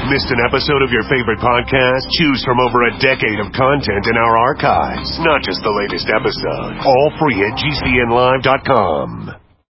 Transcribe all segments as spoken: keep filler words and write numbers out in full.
Missed an episode of your favorite podcast? Choose from over a decade of content in our archives, not just the latest episode. All free at G C N live dot com.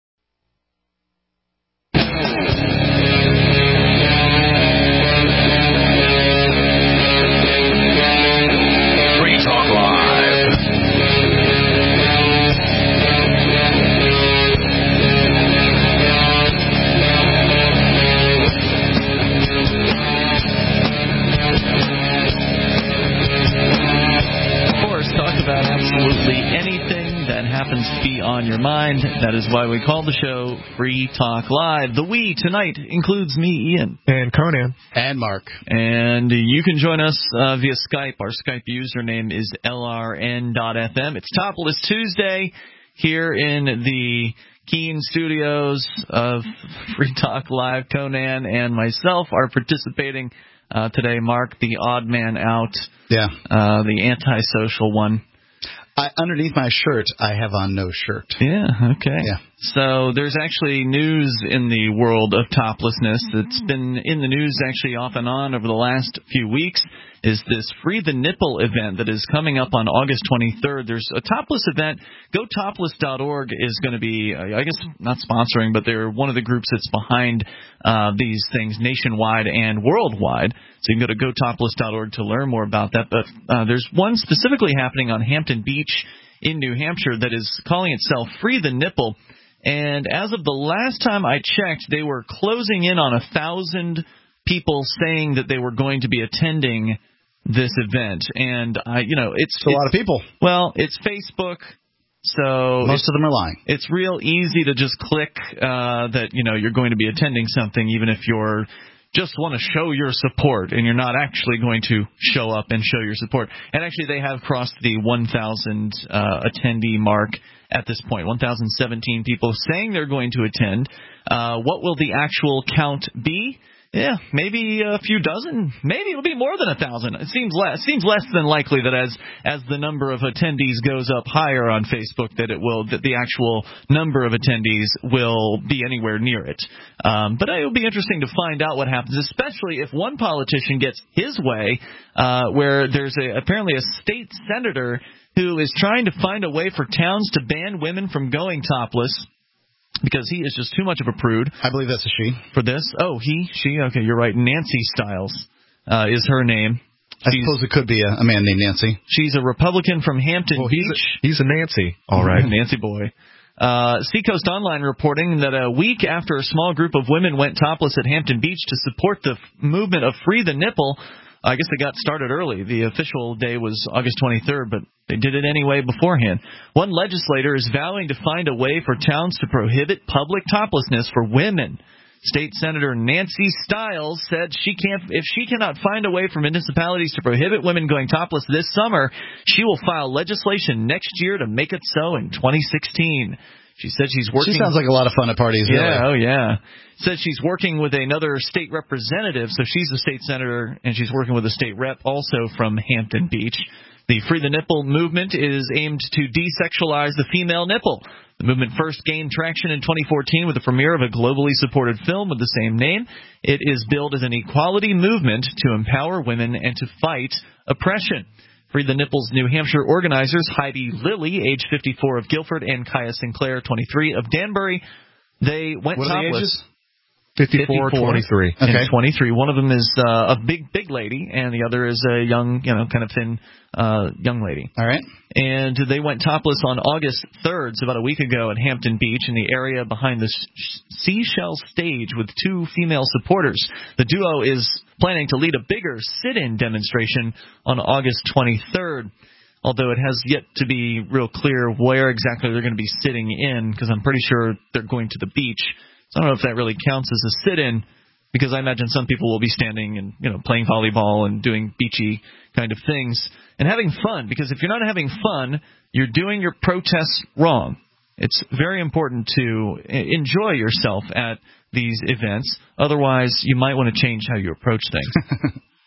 Happens to be on your mind. That is why we call the show Free Talk Live. The we tonight includes me, Ian. And Conan. And Mark. And you can join us uh, via Skype. Our Skype username is L R N dot F M. It's Topless Tuesday here in the Keene studios of Free Talk Live. Conan and myself are participating uh, today. Mark, the odd man out. Yeah. Uh, the antisocial one. I, underneath my shirt, I have on no shirt. Yeah, okay. Yeah. So there's actually news in the world of toplessness that's been in the news actually off and on over the last few weeks, is this Free the Nipple event that is coming up on August twenty-third. There's a topless event. Go topless dot org is going to be, I guess, not sponsoring, but they're one of the groups that's behind uh, these things nationwide and worldwide. So you can go to go topless dot org to learn more about that. But uh, there's one specifically happening on Hampton Beach in New Hampshire that is calling itself Free the Nipple. And as of the last time I checked, they were closing in on a thousand people saying that they were going to be attending this event. And, uh, you know, it's, it's a lot of people. Well, it's Facebook. So most of them are lying. It's real easy to just click uh, that, you know, you're going to be attending something, even if you're just want to show your support, and you're not actually going to show up and show your support. And actually, they have crossed the one thousand uh, attendee mark at this point, one thousand seventeen people saying they're going to attend. Uh, what will the actual count be? Yeah, maybe a few dozen. Maybe it'll be more than a thousand. It seems less. Seems less than likely that as as the number of attendees goes up higher on Facebook, that it will that the actual number of attendees will be anywhere near it. Um, but it will be interesting to find out what happens, especially if one politician gets his way, uh, where there's a, apparently a state senator who is trying to find a way for towns to ban women from going topless, because he is just too much of a prude. I believe that's a she. For this? Oh, he? She? Okay, you're right. Nancy Stiles uh, is her name. I she's, suppose it could be a, a man named Nancy. She's a Republican from Hampton well, Beach. He's a, he's a Nancy, all right. Nancy boy. Uh, Seacoast Online reporting that a week after a small group of women went topless at Hampton Beach to support the f- movement of Free the Nipple, I guess they got started early. The official day was August twenty-third, but they did it anyway beforehand. One legislator is vowing to find a way for towns to prohibit public toplessness for women. State Senator Nancy Stiles said she can't, if she cannot find a way for municipalities to prohibit women going topless this summer, she will file legislation next year to make it so in twenty sixteen. She said she's working. She sounds like a lot of fun at parties. Yeah, really. oh yeah. Said she's working with another state representative, so she's a state senator, and she's working with a state rep also from Hampton Beach. The Free the Nipple movement is aimed to desexualize the female nipple. The movement first gained traction in twenty fourteen with the premiere of a globally supported film with the same name. It is billed as an equality movement to empower women and to fight oppression. Free the Nipple's New Hampshire organizers, Heidi Lilly, age fifty-four, of Guilford, and Kaya Sinclair, twenty-three, of Danbury, they went what topless. Are the ages? fifty-four, twenty-three. And okay. twenty-three. One of them is uh, a big, big lady, and the other is a young, you know, kind of thin uh, young lady. All right. And they went topless on August third, so about a week ago, at Hampton Beach in the area behind the Seashell stage with two female supporters. The duo is planning to lead a bigger sit-in demonstration on August twenty-third, although it has yet to be real clear where exactly they're going to be sitting in, because I'm pretty sure they're going to the beach. So I don't know if that really counts as a sit-in, because I imagine some people will be standing and, you know, playing volleyball and doing beachy kind of things and having fun, because if you're not having fun, you're doing your protests wrong. It's very important to enjoy yourself at these events. Otherwise, you might want to change how you approach things.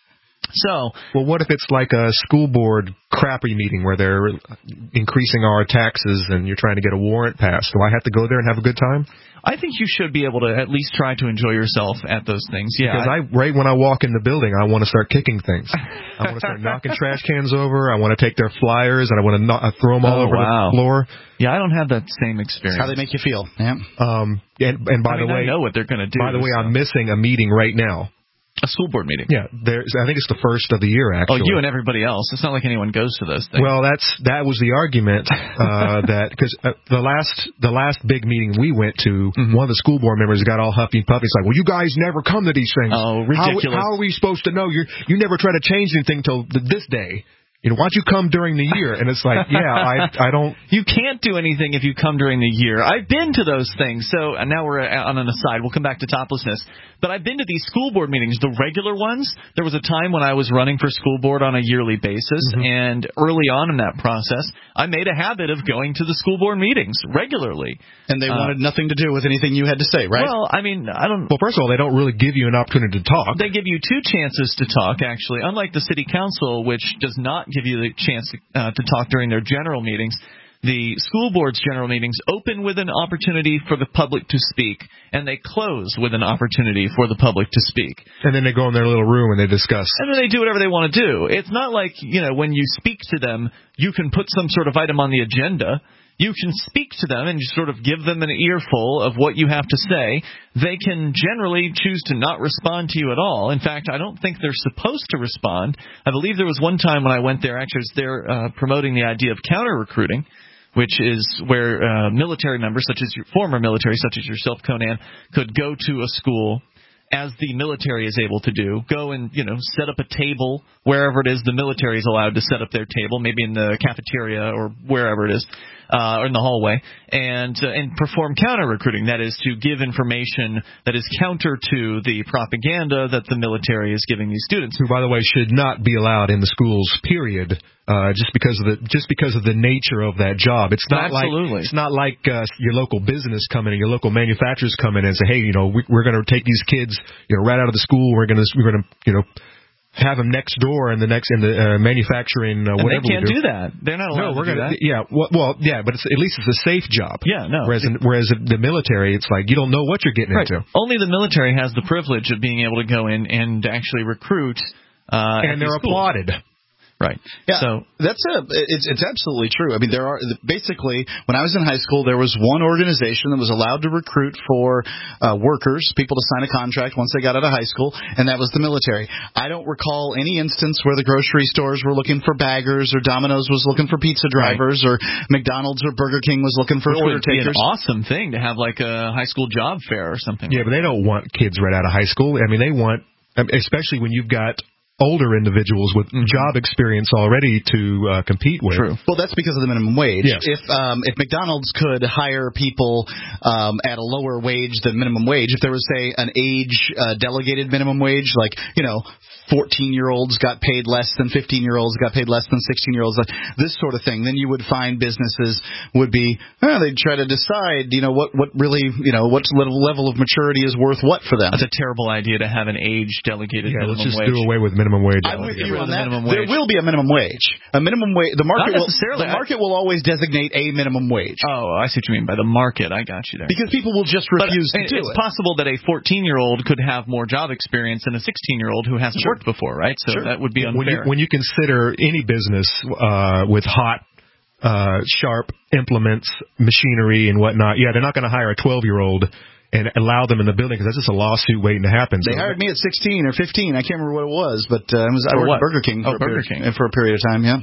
So, well, what if it's like a school board crappy meeting where they're increasing our taxes and you're trying to get a warrant passed? Do I have to go there and have a good time? I think you should be able to at least try to enjoy yourself at those things. Yeah, because I, I right when I walk in the building, I want to start kicking things. I want to start knocking trash cans over. I want to take their flyers and I want to knock, throw them all oh, over wow. the floor. Yeah, I don't have that same experience. That's how they make you feel. Yeah. Um. And, and by I mean, the way, I know what they're going to do. By the way, so. I'm missing a meeting right now. A school board meeting. Yeah, there's. I think it's the first of the year, actually. Oh, you and everybody else. It's not like anyone goes to those things. Well, that's that was the argument uh, that because uh, the last the last big meeting we went to, mm-hmm. one of the school board members got all huffy and puffy. It's like, well, you guys never come to these things. Oh, ridiculous! How, how are we supposed to know? You you never try to change anything till this day. You know, why don't you come during the year? And it's like, yeah, I I don't. You can't do anything if you come during the year. I've been to those things. So and now we're on an aside. We'll come back to toplessness. But I've been to these school board meetings, the regular ones. There was a time when I was running for school board on a yearly basis, mm-hmm. and early on in that process, I made a habit of going to the school board meetings regularly. And they uh, wanted nothing to do with anything you had to say, right? Well, I mean, I don't. Well, first of all, they don't really give you an opportunity to talk. They give you two chances to talk, actually. Unlike the city council, which does not give you the chance to, uh, to talk during their general meetings. The school board's general meetings open with an opportunity for the public to speak, and they close with an opportunity for the public to speak. And then they go in their little room and they discuss. And then they do whatever they want to do. It's not like, you know, when you speak to them, you can put some sort of item on the agenda. You can speak to them and just sort of give them an earful of what you have to say. They can generally choose to not respond to you at all. In fact, I don't think they're supposed to respond. I believe there was one time when I went there, actually, it was there uh, promoting the idea of counter-recruiting, which is where uh, military members, such as your former military, such as yourself, Conan, could go to a school, as the military is able to do, go and, you know, set up a table wherever it is the military is allowed to set up their table, maybe in the cafeteria or wherever it is, uh, or in the hallway, and uh, and perform counter-recruiting. That is to give information that is counter to the propaganda that the military is giving these students. Who, by the way, should not be allowed in the schools, period. Uh, just because of the just because of the nature of that job, it's not Absolutely. like it's not like uh, your local business coming in, your local manufacturers coming in and say, hey, you know, we, we're going to take these kids, you know, right out of the school. We're going to we're going to you know have them next door in the next in the uh, manufacturing uh, and whatever. They can't we do. do that. They're not allowed no, we're to do gonna, that. Yeah, well, well, yeah, but it's, at least it's a safe job. Yeah, no. Whereas in, whereas the military, it's like you don't know what you're getting right. into. Only the military has the privilege of being able to go in and actually recruit. Uh, and they're schools. applauded. Right. Yeah, so that's a it's it's absolutely true. I mean, there are basically when I was in high school, there was one organization that was allowed to recruit for uh, workers, people to sign a contract once they got out of high school, and that was the military. I don't recall any instance where the grocery stores were looking for baggers, or Domino's was looking for pizza drivers, right. or McDonald's or Burger King was looking for Which order would be takers. An awesome thing to have like a high school job fair or something. Yeah, like but they don't want kids right out of high school. I mean, they want, especially when you've got older individuals with mm-hmm. job experience already to uh, compete with. True. Well, that's because of the minimum wage. Yes. If um, if McDonald's could hire people um, at a lower wage than minimum wage, if there was, say, an age uh, delegated minimum wage, like, you know, fourteen-year-olds got paid less than fifteen-year-olds, got paid less than sixteen-year-olds, this sort of thing, then you would find businesses would be, oh, they'd try to decide, you know, what, what really, you know, what level of maturity is worth what for them. That's a terrible idea to have an age delegated yeah, minimum let's just wage. do away with minimum wage. I'm with you on that. The there will be a minimum wage. A minimum wage. The market Not will. necessarily. The market will always designate a minimum wage. Oh, I see what you mean by the market. I got you there. Because people will just refuse but to do it's it. It's possible that a fourteen-year-old could have more job experience than a sixteen-year-old who hasn't sure. worked before, right? So sure. that would be unfair. When you, when you consider any business uh, with hot, uh, sharp implements, machinery, and whatnot, yeah, they're not going to hire a twelve-year-old and allow them in the building because that's just a lawsuit waiting to happen. They so. hired me at sixteen or fifteen. I can't remember what it was, but uh, I was I For worked what? at Burger King. For Oh, a Burger period, King for a period of time. Yeah.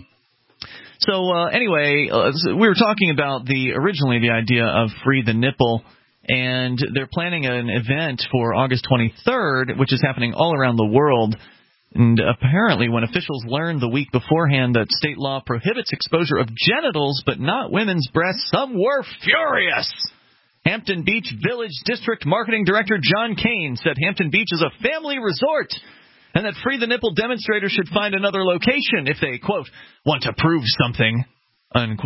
So uh, anyway, uh, so we were talking about the originally the idea of Free the Nipple, and they're planning an event for August twenty-third, which is happening all around the world. And apparently, when officials learned the week beforehand that state law prohibits exposure of genitals but not women's breasts, some were furious. Hampton Beach Village District Marketing Director John Kane said Hampton Beach is a family resort and that Free the Nipple demonstrators should find another location if they, quote, want to prove something, unquote.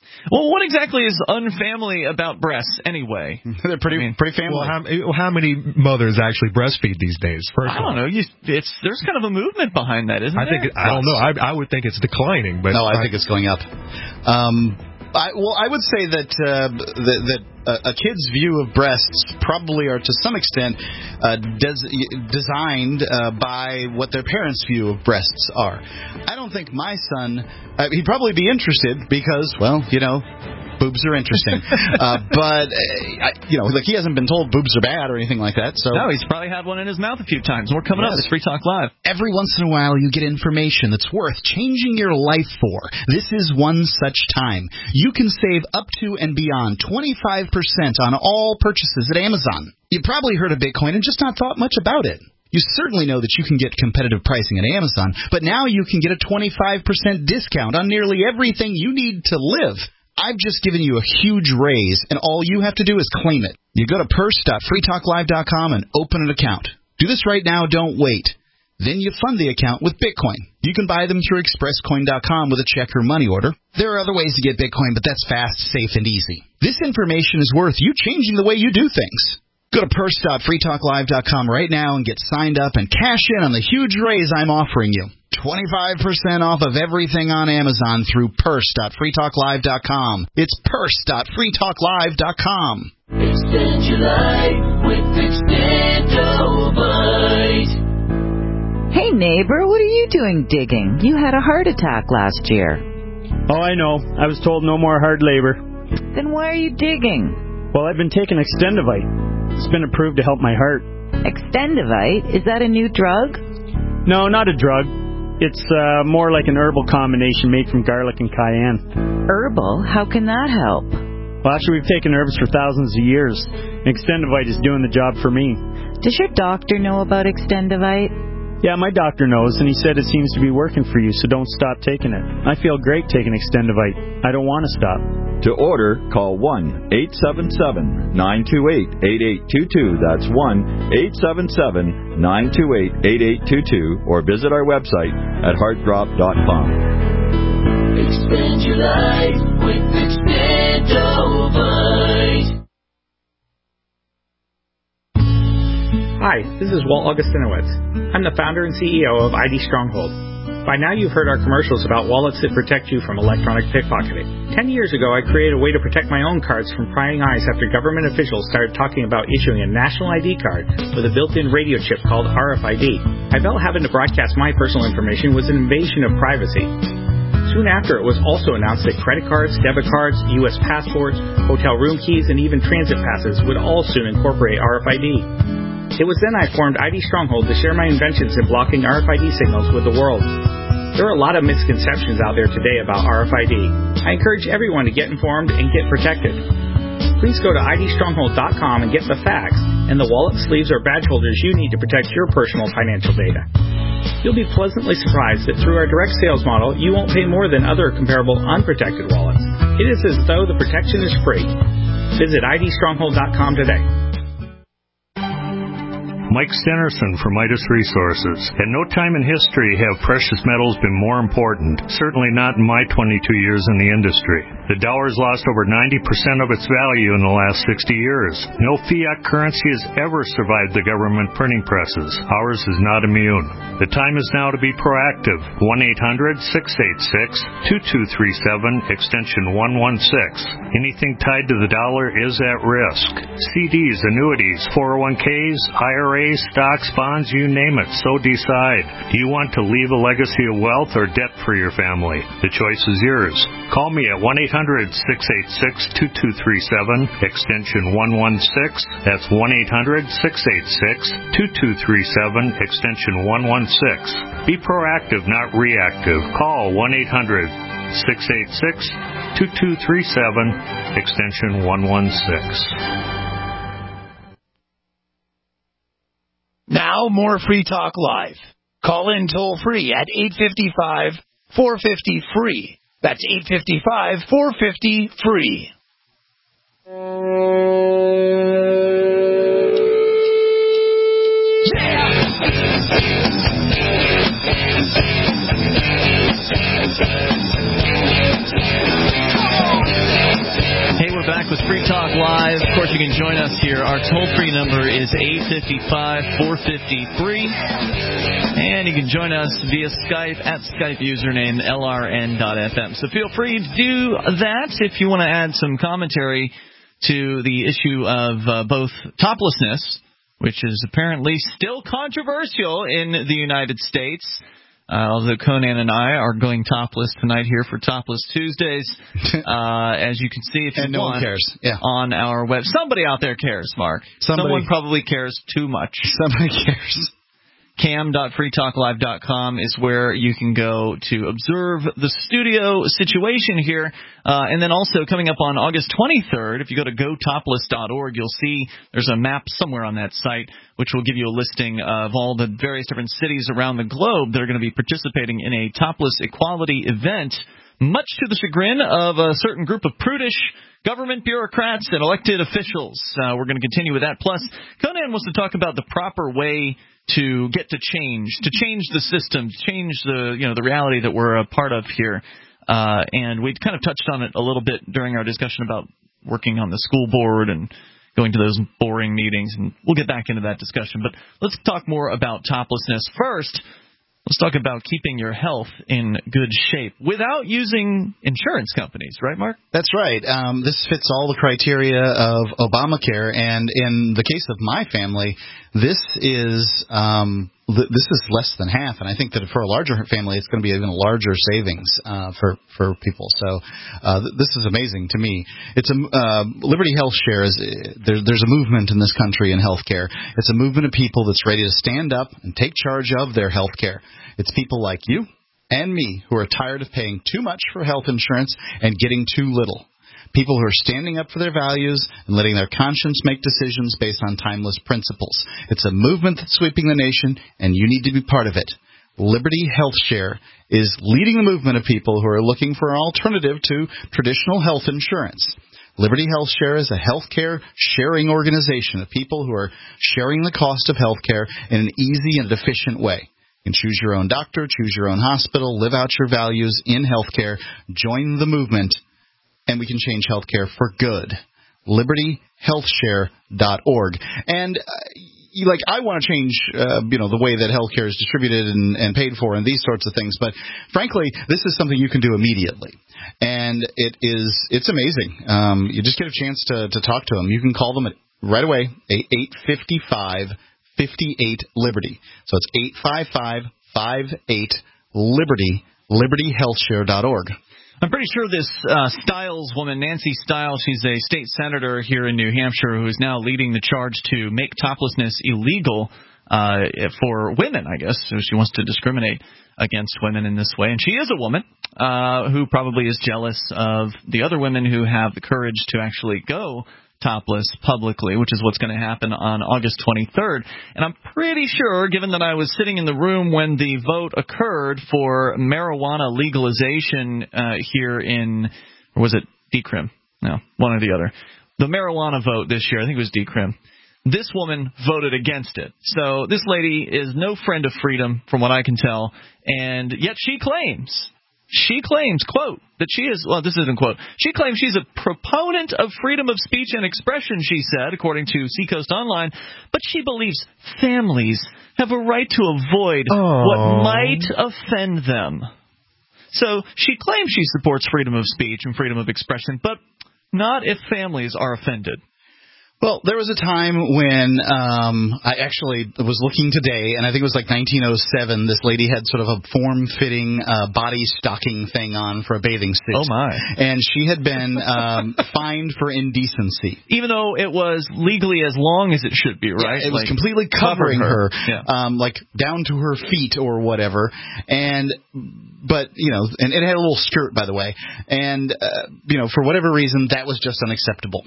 Well, what exactly is unfamily about breasts anyway? They're pretty I mean, pretty family. Well, how, how many mothers actually breastfeed these days? First I don't know. You, it's there's kind of a movement behind that, isn't I there? think it, I don't know. I, I would think it's declining, but no, I, I think it's going up. Um, I, well, I would say that uh, that, that uh, a kid's view of breasts probably are to some extent uh, des- designed uh, by what their parents' view of breasts are. I don't think my son, uh, he'd probably be interested because, well, you know, boobs are interesting. uh, but, uh, I, you know, like he hasn't been told boobs are bad or anything like that. So no, he's probably had one in his mouth a few times. We're coming yes. up. It's Free Talk Live. Every once in a while, you get information that's worth changing your life for. This is one such time. You can save up to and beyond twenty-five percent on all purchases at Amazon. You probably heard of Bitcoin and just not thought much about it. You certainly know that you can get competitive pricing at Amazon, but now you can get a twenty-five percent discount on nearly everything you need to live. I've just given you a huge raise, and all you have to do is claim it. You go to purse dot free talk live dot com and open an account. Do this right now, don't wait. Then you fund the account with Bitcoin. You can buy them through express coin dot com with a check or money order. There are other ways to get Bitcoin, but that's fast, safe, and easy. This information is worth you changing the way you do things. Go to purse dot free talk live dot com right now and get signed up and cash in on the huge raise I'm offering you. twenty-five percent off of everything on Amazon through purse dot free talk live dot com. It's purse dot free talk live dot com. Extend your life with Extendovite. Hey neighbor, what are you doing digging? You had a heart attack last year. Oh, I know. I was told no more hard labor. Then why are you digging? Well, I've been taking Extendovite. It's been approved to help my heart. Extendovite? Is that a new drug? No, not a drug. It's uh, more like an herbal combination made from garlic and cayenne. Herbal? How can that help? Well, actually, we've taken herbs for thousands of years. Extendovite is doing the job for me. Does your doctor know about Extendovite? Yeah, my doctor knows, and he said it seems to be working for you, so don't stop taking it. I feel great taking Extendovite. I don't want to stop. To order, call one eight seven seven, nine two eight, eight eight two two. That's one eight seven seven, nine two eight, eight eight two two, or visit our website at heart drop dot com. Extend your life with Extendovite. Hi, this is Walt Augustinowitz. I'm the founder and C E O of I D Stronghold. By now you've heard our commercials about wallets that protect you from electronic pickpocketing. Ten years ago, I created a way to protect my own cards from prying eyes after government officials started talking about issuing a national I D card with a built-in radio chip called R F I D. I felt having to broadcast my personal information was an invasion of privacy. Soon after, it was also announced that credit cards, debit cards, U S passports, hotel room keys, and even transit passes would all soon incorporate R F I D. It was then I formed I D Stronghold to share my inventions in blocking R F I D signals with the world. There are a lot of misconceptions out there today about R F I D. I encourage everyone to get informed and get protected. Please go to I D stronghold dot com and get the facts and the wallet, sleeves, or badge holders you need to protect your personal financial data. You'll be pleasantly surprised that through our direct sales model, you won't pay more than other comparable unprotected wallets. It is as though the protection is free. Visit I D stronghold dot com today. Mike Stenerson from Midas Resources. At no time in history have precious metals been more important, certainly not in my twenty-two years in the industry. The dollar's lost over ninety percent of its value in the last sixty years. No fiat currency has ever survived the government printing presses. Ours is not immune. The time is now to be proactive. one eight hundred, six eight six, two two three seven, extension one one six. Anything tied to the dollar is at risk. C Ds, annuities, four oh one k's, I R As, stocks, bonds, you name it, so decide. Do you want to leave a legacy of wealth or debt for your family? The choice is yours. Call me at one eight hundred, six eight six, two two three seven, extension one one six. That's one eight hundred, six eight six, two two three seven, extension one one six. Be proactive, not reactive. Call one eight hundred, six eight six, two two three seven, extension one one six. Now, more Free Talk Live. Call in toll free at eight five five, four five zero, free. That's eight five five, four five zero, free. you can join us here. Our toll-free number is eight five five, four five zero, free. And you can join us via Skype at Skype username L R N dot F M. So feel free to do that if you want to add some commentary to the issue of uh, both toplessness, which is apparently still controversial in the United States. Uh, although Conan and I are going topless tonight here for Topless Tuesdays, uh, as you can see if you and no want, one cares. Yeah. on our web. Somebody out there cares, Mark. Somebody, Someone probably cares too much. Somebody cares. cam dot free talk live dot com is where you can go to observe the studio situation here. Uh, and then also coming up on August twenty-third, if you go to go topless dot org, you'll see there's a map somewhere on that site which will give you a listing of all the various different cities around the globe that are going to be participating in a topless equality event, much to the chagrin of a certain group of prudish government bureaucrats and elected officials. Uh, we're going to continue with that. Plus, Conan wants to talk about the proper way to get to change, to change the system, to change the you know the reality that we're a part of here. Uh, and we kind of touched on it a little bit during our discussion about working on the school board and going to those boring meetings, and we'll get back into that discussion. But let's talk more about toplessness. First, let's talk about keeping your health in good shape without using insurance companies, right, Mark? That's right. Um, this fits all the criteria of Obamacare, and in the case of my family, this is um, th- this is less than half, and I think that for a larger family, it's going to be even a larger savings uh, for for people. So uh, th- this is amazing to me. It's a uh, Liberty Health Share is there, there's a movement in this country in healthcare. It's a movement of people that's ready to stand up and take charge of their healthcare. It's people like you and me who are tired of paying too much for health insurance and getting too little. People who are standing up for their values and letting their conscience make decisions based on timeless principles. It's a movement that's sweeping the nation, and you need to be part of it. Liberty Health Share is leading the movement of people who are looking for an alternative to traditional health insurance. Liberty Health Share is a healthcare sharing organization of people who are sharing the cost of healthcare in an easy and efficient way. You can choose your own doctor, choose your own hospital, live out your values in healthcare, join the movement, and we can change healthcare for good. liberty health share dot org. And uh, you, like I want to change, uh, you know, the way that healthcare is distributed and, and paid for, and these sorts of things. But frankly, this is something you can do immediately, and it is it's amazing. Um, you just get a chance to to talk to them. You can call them at, right away, eight five five, five eight Liberty. So it's eight five five, five eight Liberty. liberty health share dot org. I'm pretty sure this uh, Stiles woman, Nancy Stiles, she's a state senator here in New Hampshire who is now leading the charge to make toplessness illegal uh, for women, I guess. So she wants to discriminate against women in this way. And she is a woman uh, who probably is jealous of the other women who have the courage to actually go topless publicly, which is what's going to happen on August twenty-third. And I'm pretty sure, given that I was sitting in the room when the vote occurred for marijuana legalization uh, here in, or was it decrim? No, one or the other. The marijuana vote this year, I think it was decrim. This woman voted against it. So this lady is no friend of freedom, from what I can tell, and yet she claims She claims, quote, that she is, well, this isn't quote, she claims she's a proponent of freedom of speech and expression, she said, according to Seacoast Online, but she believes families have a right to avoid Aww. what might offend them. So she claims she supports freedom of speech and freedom of expression, but not if families are offended. Well, there was a time when um, I actually was looking today, and I think it was like nineteen oh seven. This lady had sort of a form-fitting uh, body stocking thing on for a bathing suit. Oh, my. And she had been um, fined for indecency. Even though it was legally as long as it should be, right? Yeah, it was like, completely covering her, her yeah. um, like down to her feet or whatever. And But, you know, and it had a little skirt, by the way. And, uh, you know, for whatever reason, that was just unacceptable.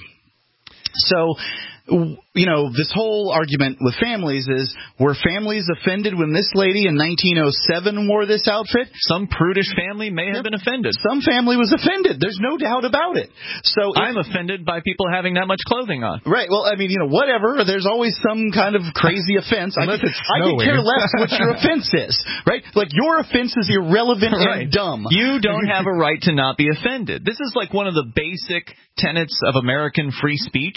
So, you know, this whole argument with families is, were families offended when this lady in nineteen oh seven wore this outfit? Some prudish family may have been offended. Some family was offended. There's no doubt about it. So I'm offended by people having that much clothing on. Right. Well, I mean, you know, whatever. There's always some kind of crazy offense. I could, I could care less what your offense is, right? Like, your offense is irrelevant right. and dumb. You don't have a right to not be offended. This is like one of the basic tenets of American free speech,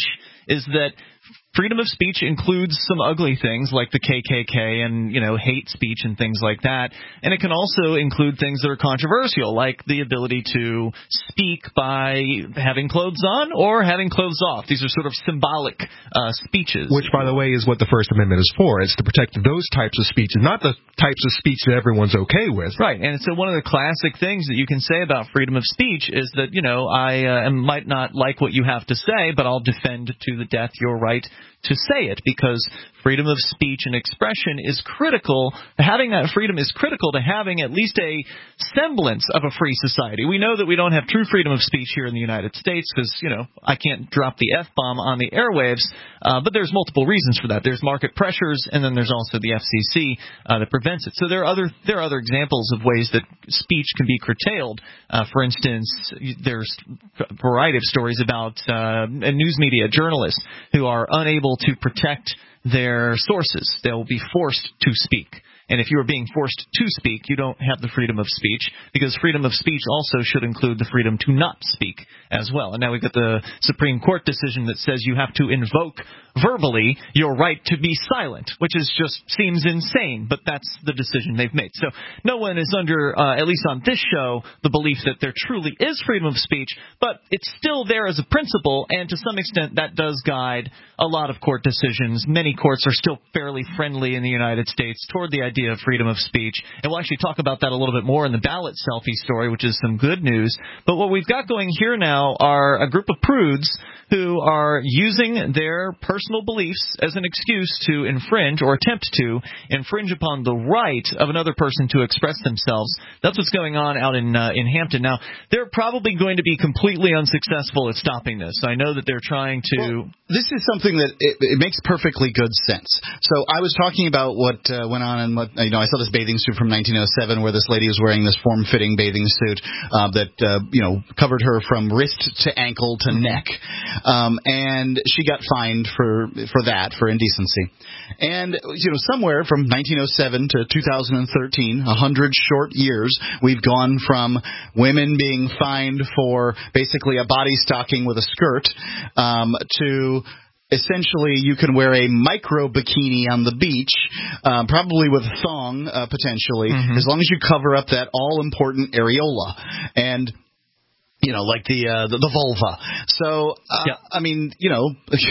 is that freedom of speech includes some ugly things like the K K K and, you know, hate speech and things like that. And it can also include things that are controversial, like the ability to speak by having clothes on or having clothes off. These are sort of symbolic uh, speeches. Which, by the way, is what the First Amendment is for. It's to protect those types of speeches, not the types of speech that everyone's okay with. Right. And so one of the classic things that you can say about freedom of speech is that, you know, I uh, might not like what you have to say, but I'll defend to the death your right to say it, because freedom of speech and expression is critical. Having that freedom is critical to having at least a semblance of a free society. We know that we don't have true freedom of speech here in the United States because, you know, I can't drop the F-bomb on the airwaves, uh, but there's multiple reasons for that. There's market pressures, and then there's also the F C C uh, that prevents it. So there are other there are other examples of ways that speech can be curtailed. Uh, for instance, there's a variety of stories about uh, news media journalists who are unable to protect their sources. They'll be forced to speak. And if you are being forced to speak, you don't have the freedom of speech, because freedom of speech also should include the freedom to not speak as well. And now we've got the Supreme Court decision that says you have to invoke verbally your right to be silent, which is just seems insane, but that's the decision they've made. So no one is under, uh, at least on this show, the belief that there truly is freedom of speech, but it's still there as a principle, and to some extent that does guide a lot of court decisions. Many courts are still fairly friendly in the United States toward the idea of freedom of speech, and we'll actually talk about that a little bit more in the ballot selfie story, which is some good news. But what we've got going here now are a group of prudes who are using their personal beliefs as an excuse to infringe or attempt to infringe upon the right of another person to express themselves. That's what's going on out in uh, in Hampton. Now, they're probably going to be completely unsuccessful at stopping this. I know that they're trying to... Well, this is something that it, it makes perfectly good sense. So I was talking about what uh, went on, and what you know, I saw this bathing suit from nineteen oh seven where this lady was wearing this form-fitting bathing suit uh, that uh, you know covered her from wrist to ankle to neck. Um, and she got fined for for that, for indecency. And, you know, somewhere from nineteen oh seven to two thousand thirteen, a hundred short years, we've gone from women being fined for basically a body stocking with a skirt um, to... essentially, you can wear a micro bikini on the beach, uh, probably with a thong, uh, potentially, mm-hmm. as long as you cover up that all-important areola. And... You know, like the uh, the, the vulva. So, uh, yeah. I mean, you know,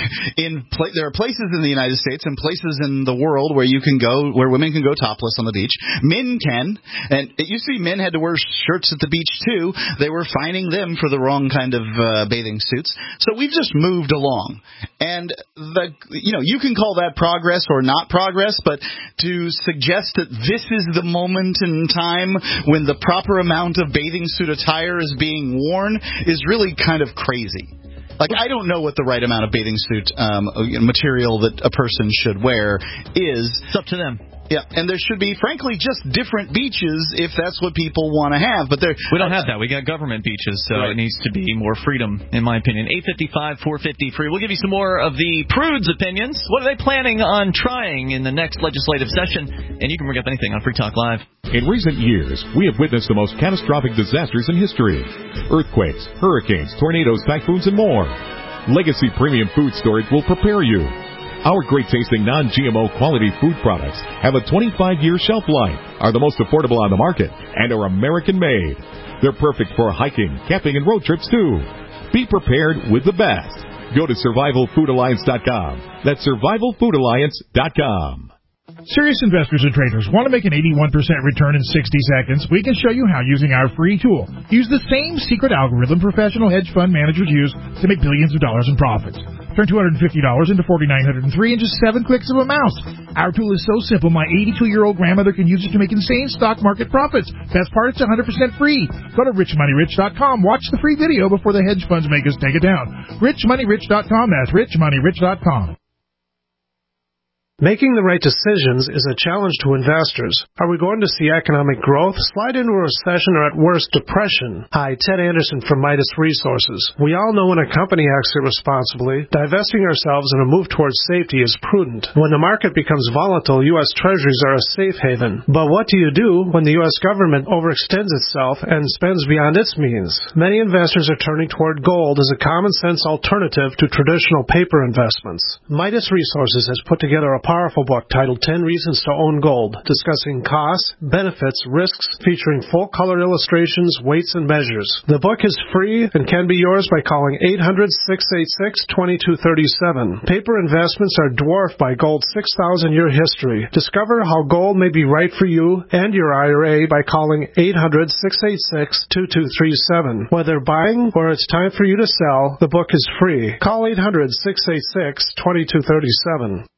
in pla- there are places in the United States and places in the world where you can go, where women can go topless on the beach. Men can, and it used to be men had to wear shirts at the beach too. They were fining them for the wrong kind of uh, bathing suits. So we've just moved along, and the you know you can call that progress or not progress, but to suggest that this is the moment in time when the proper amount of bathing suit attire is being worn is really kind of crazy. Like, I don't know what the right amount of bathing suit um, material that a person should wear is. It's up to them. Yeah, and there should be, frankly, just different beaches if that's what people want to have. But there, we don't have that. We got government beaches, so right. It needs to be more freedom, in my opinion. eight fifty-five, four fifty free. We'll give you some more of the prudes' opinions. What are they planning on trying in the next legislative session? And you can bring up anything on Free Talk Live. In recent years, we have witnessed the most catastrophic disasters in history. Earthquakes, hurricanes, tornadoes, typhoons, and more. Legacy Premium Food Storage will prepare you. Our great-tasting non-G M O quality food products have a twenty-five year shelf life, are the most affordable on the market, and are American-made. They're perfect for hiking, camping, and road trips, too. Be prepared with the best. Go to survival food alliance dot com. That's survival food alliance dot com. Serious investors and traders want to make an eighty-one percent return in sixty seconds. We can show you how using our free tool. Use the same secret algorithm professional hedge fund managers use to make billions of dollars in profits. Turn two hundred fifty dollars into four thousand nine hundred three in just seven clicks of a mouse. Our tool is so simple, my eighty-two-year-old grandmother can use it to make insane stock market profits. Best part, it's one hundred percent free. Go to rich money rich dot com. Watch the free video before the hedge funds make us take it down. rich money rich dot com. That's rich money rich dot com. Making the right decisions is a challenge to investors. Are we going to see economic growth, slide into a recession, or at worst, depression? Hi, Ted Anderson from Midas Resources. We all know when a company acts irresponsibly, divesting ourselves in a move towards safety is prudent. When the market becomes volatile, U S Treasuries are a safe haven. But what do you do when the U S government overextends itself and spends beyond its means? Many investors are turning toward gold as a common-sense alternative to traditional paper investments. Midas Resources has put together a powerful book titled ten Reasons to Own Gold, discussing costs, benefits, risks, featuring full-color illustrations, weights, and measures. The book is free and can be yours by calling eight hundred, six eight six, two two three seven. Paper investments are dwarfed by gold's six thousand year history. Discover how gold may be right for you and your I R A by calling eight hundred, six eight six, two two three seven. Whether buying or it's time for you to sell, the book is free. Call eight hundred, six eight six, two two three seven.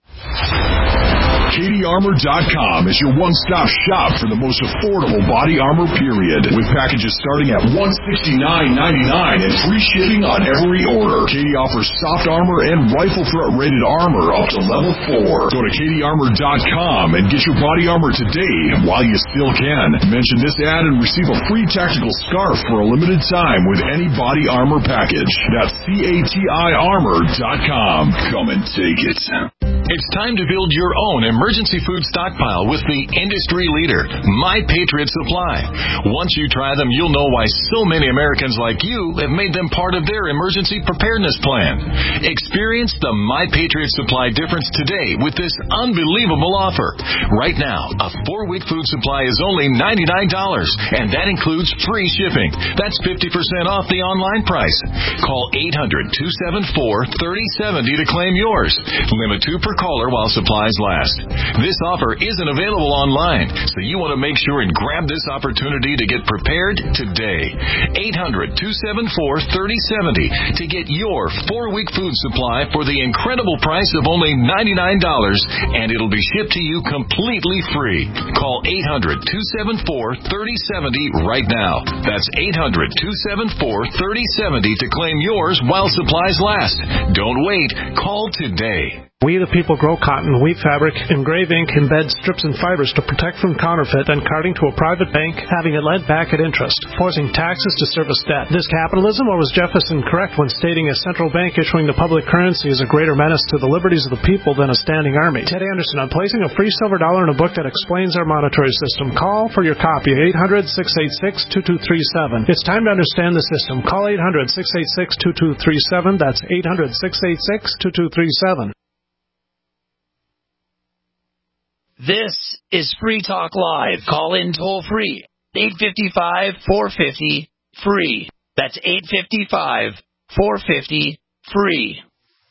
Katie Armor dot com is your one-stop shop for the most affordable body armor, period. With packages starting at one hundred sixty-nine ninety-nine and free shipping on every order. Katie offers soft armor and rifle threat rated armor up to level four. Go to Katie Armor dot com and get your body armor today while you still can. Mention this ad and receive a free tactical scarf for a limited time with any body armor package. That's C A T I Armor dot com. Come and take it. It's time to build your own emergency food stockpile with the industry leader, My Patriot Supply. Once you try them, you'll know why so many Americans like you have made them part of their emergency preparedness plan. Experience the My Patriot Supply difference today with this unbelievable offer. Right now, a four-week food supply is only ninety-nine dollars, and that includes free shipping. That's fifty percent off the online price. Call eight hundred, two seven four, three oh seven oh to claim yours. Limit two per caller while supplies last. This offer isn't available online, so you want to make sure and grab this opportunity to get prepared today. eight hundred, two seven four, three oh seven oh to get your four-week food supply for the incredible price of only ninety-nine dollars, and it'll be shipped to you completely free. Call eight hundred, two seven four, three oh seven oh right now. That's eight hundred, two seven four, three oh seven oh to claim yours while supplies last. Don't wait. Call today. We the people grow cotton, weave fabric, engrave ink, embed strips and fibers to protect from counterfeit and carting to a private bank, having it lent back at interest, forcing taxes to service debt. This capitalism, or was Jefferson correct when stating a central bank issuing the public currency is a greater menace to the liberties of the people than a standing army? Ted Anderson, I'm placing a free silver dollar in a book that explains our monetary system. Call for your copy, eight hundred, six eight six, two two three seven. It's time to understand the system. Call eight hundred, six eight six, two two three seven. That's eight hundred, six eight six, two two three seven. This is Free Talk Live. Call in toll free. eight five five, four five zero, free. That's eight five five, four five zero, free.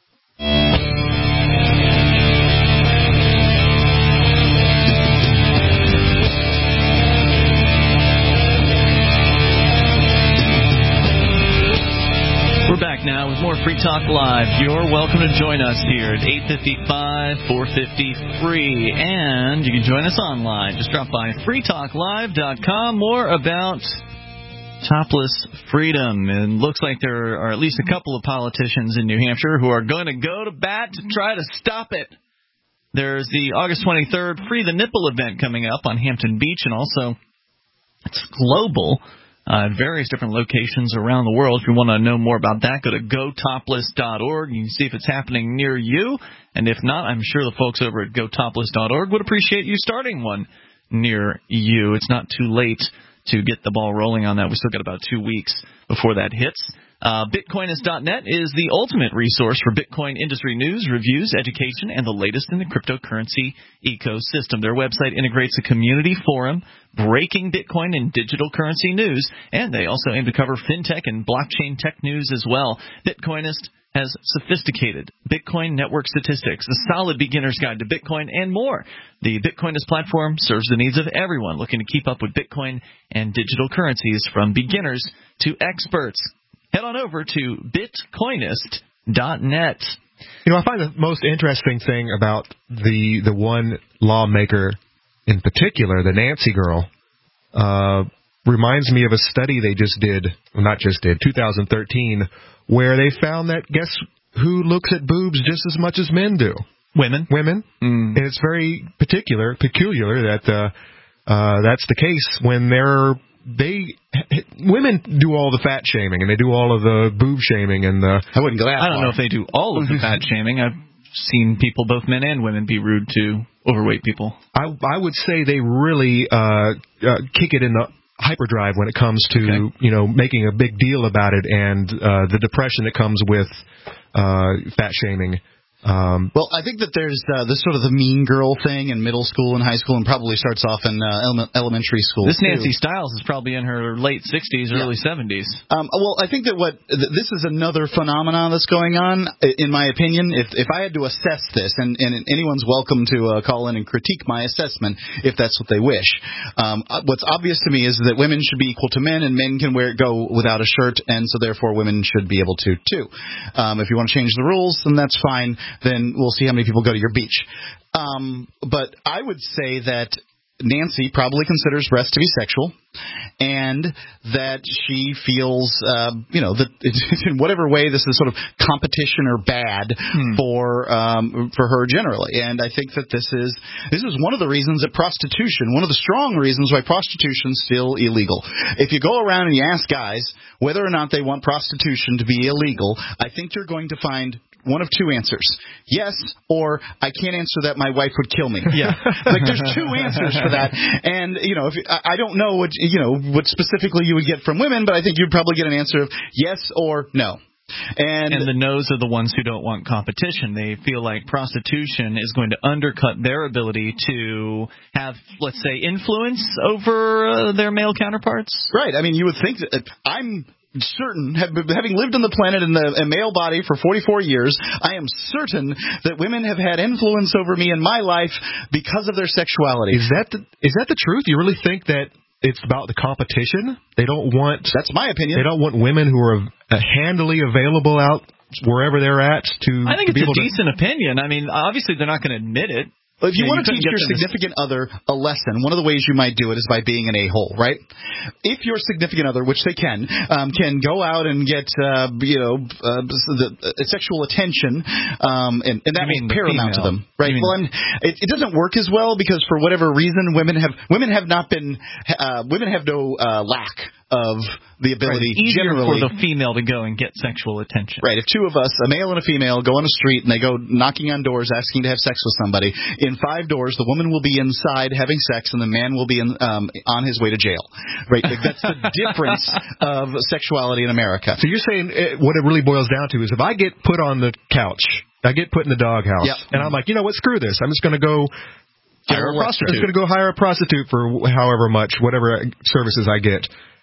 We're back now with more Free Talk Live. You're welcome to join us here at eight five five, four five zero, free. And you can join us online. Just drop by free talk live dot com. More about topless freedom. And looks like there are at least a couple of politicians in New Hampshire who are going to go to bat to try to stop it. There's the August twenty-third Free the Nipple event coming up on Hampton Beach, and also it's global. Uh, at various different locations around the world. If you want to know more about that, go to go topless dot org. You can see if it's happening near you. And if not, I'm sure the folks over at go topless dot org would appreciate you starting one near you. It's not too late to get the ball rolling on that. We still got about two weeks before that hits. Uh, Bitcoinist dot net is the ultimate resource for Bitcoin industry news, reviews, education, and the latest in the cryptocurrency ecosystem. Their website integrates a community forum, breaking Bitcoin and digital currency news, and they also aim to cover fintech and blockchain tech news as well. Bitcoinist has sophisticated Bitcoin network statistics, a solid beginner's guide to Bitcoin, and more. The Bitcoinist platform serves the needs of everyone looking to keep up with Bitcoin and digital currencies, from beginners to experts. Head on over to bitcoinist dot net. You know, I find the most interesting thing about the the one lawmaker in particular, the Nancy girl, uh, reminds me of a study they just did, well, not just did, two thousand thirteen, where they found that guess who looks at boobs just as much as men do? Women. Women. Mm. And it's very particular, peculiar that uh, uh, that's the case when they're they women do all the fat shaming and they do all of the boob shaming and the. I wouldn't go that I don't far. know if they do all of the fat shaming. I've seen people, both men and women, be rude to overweight people. I I would say they really uh, uh, kick it in the hyperdrive when it comes to okay. you know making a big deal about it and uh, the depression that comes with uh, fat shaming. Um, well, I think that there's uh, this sort of the mean girl thing in middle school and high school, and probably starts off in uh, ele- elementary school. This too. Nancy Styles is probably in her late sixties, yeah. early seventies. Um, well, I think that what th- this is another phenomenon that's going on, in my opinion. If if I had to assess this, and, and anyone's welcome to uh, call in and critique my assessment if that's what they wish. Um, what's obvious to me is that women should be equal to men, and men can wear go without a shirt, and so therefore women should be able to too. Um, if you want to change the rules, then that's fine. Then we'll see how many people go to your beach. Um, but I would say that Nancy probably considers breasts to be sexual, and that she feels, uh, you know, that in whatever way this is sort of competition or bad hmm. for um, for her generally. And I think that this is this is one of the reasons that prostitution, one of the strong reasons why prostitution is still illegal. If you go around and you ask guys whether or not they want prostitution to be illegal, I think you're going to find one of two answers. Yes, or I can't answer that, my wife would kill me. Yeah. Like there's two answers for that. And, you know, if I, I don't know what, you know, what specifically you would get from women, but I think you'd probably get an answer of yes or no. And, and the no's are the ones who don't want competition. They feel like prostitution is going to undercut their ability to have, let's say, influence over uh, their male counterparts. Right. I mean, you would think that I'm certain, having lived on the planet in the a male body for forty-four years, I am certain that women have had influence over me in my life because of their sexuality. Is that the, is that the truth? You really think that it's about the competition? They don't want... That's my opinion. They don't want women who are uh, handily available out wherever they're at to... I think to it's a to... decent opinion. I mean, obviously they're not going to admit it. But if you, yeah, want you to teach your significant to... other a lesson, one of the ways you might do it is by being an a-hole, right? If your significant other, which they can, um, can go out and get, uh, you know, uh, the, uh, sexual attention, um, and, and that means paramount to them, right? Well, and it, it doesn't work as well because for whatever reason, women have women have not been, uh, women have no uh, lack of the ability right. Easier generally for the female to go and get sexual attention. Right. If two of us, a male and a female, go on the street and they go knocking on doors asking to have sex with somebody, in five doors the woman will be inside having sex and the man will be in, um, on his way to jail. Right. That's the difference of sexuality in America. So you're saying it, what it really boils down to is if I get put on the couch, I get put in the doghouse, yep. and I'm like, you know what, screw this. I'm just going to go hire a prostitute. I'm just going to go hire a prostitute for however much, whatever services I get.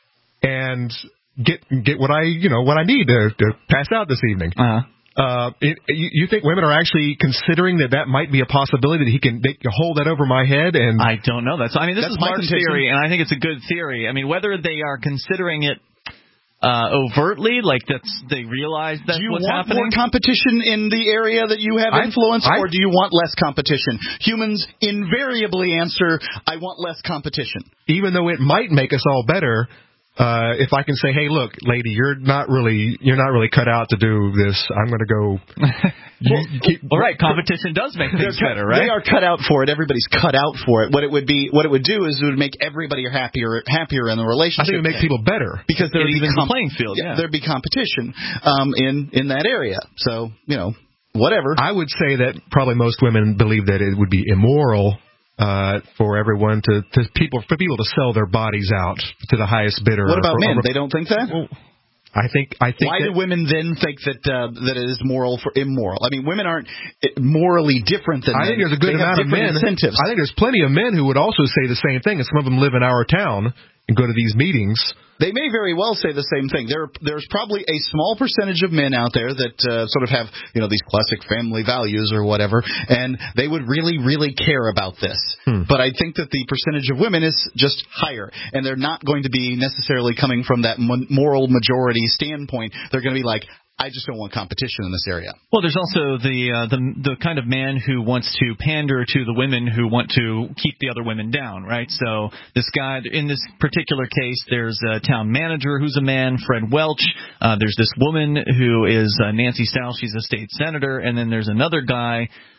And get get what I you know what I need to, to pass out this evening. Uh-huh. Uh, it, you, you think women are actually considering that that might be a possibility that he can they can hold that over my head? And I don't know. That's I mean this That's is Mark's theory, and I think it's a good theory. I mean whether they are considering it uh, overtly, like that's they realize that's do you what's want happening. More competition in the area that you have I, influence, I, or do you want less competition? Humans invariably answer, "I want less competition," even though it might make us all better. Uh, if I can say, hey, look, lady, you're not really, you're not really cut out to do this. I'm going to go. You, well, keep, all right, competition does make things cut, better, right? They are cut out for it. Everybody's cut out for it. What it would be, what it would do is it would make everybody happier, happier in the relationship. I think it would make people better because there would be even com- the playing field. Yeah, there'd be competition um, in in that area. So you know, whatever. I would say that probably most women believe that it would be immoral. Uh, for everyone to, to people for people to sell their bodies out to the highest bidder. What about or, men? Or, they don't think that. Well, I think I think. Why that, do women then think that uh, that it is moral for immoral? I mean, women aren't morally different than I men. think there's a good they amount of men. Incentives. I think there's plenty of men who would also say the same thing, and some of them live in our town and go to these meetings. They may very well say the same thing. There, there's probably a small percentage of men out there that uh, sort of have, you know, these classic family values or whatever, and they would really, really care about this. Hmm. But I think that the percentage of women is just higher, and they're not going to be necessarily coming from that moral majority standpoint. They're going to be like, I just don't want competition in this area. Well, there's also the uh, the the kind of man who wants to pander to the women who want to keep the other women down, right? So this guy, in this particular case, there's a town manager who's a man, Fred Welch. Uh, there's this woman who is uh, Nancy Styles. She's a state senator. And then there's another guy